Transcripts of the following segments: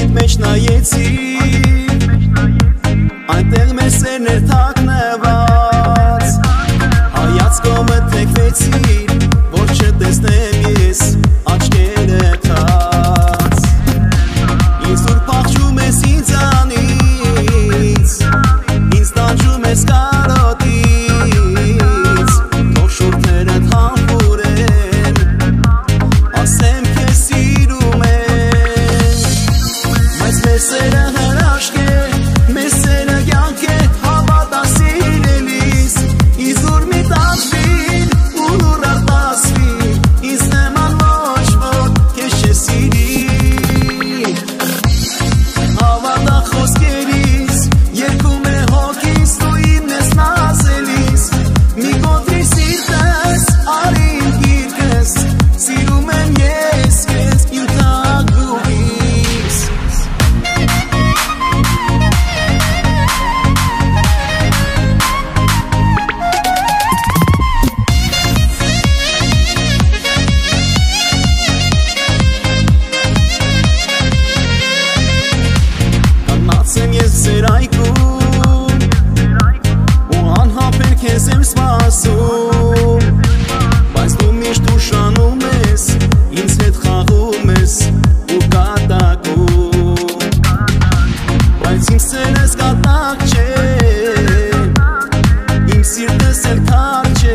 մեջ նայեցի, այնտեղ մեր սերն էր թաքնված, հայացքովը թեքվեցիր, որ չտեսնեմ ես աչքերը թաց, ինձ դուր փախչում ես ինձանից, ինձ տանջում ես կարոտից, թող շուրթերդ համբուրեն, ասեմ քեզ սիրում եմ, բայց մեր սերը հրաշք է, մեր սերը կյանք է, հավատա սիրելիս, ինձ դուր մի տանջվիր, ու լուր արտասվի, ինձ նման ոչ ոք քեզ չէ սիրի, հավատա խոսքերիս, երգում է հոգիս, դու ինձ ես նազելիս, մի կոտրի սիրտս, արի իմ գիրկս, սիրում եմ ես քեզ իմ թագուհիս։ Կանգնած եմ ես ձեր այգում, ու անհապեր քեզ եմ սպասում, բայց դու միշտ ուշանում ես, ինձ հետ խաղում ես ու կատակում, բայց իմ սերս կատակ չէ, իմ սիրտս էլ քար չէ,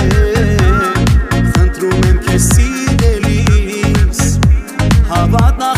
խնդրում եմ քեզ սիրելիս, հավատա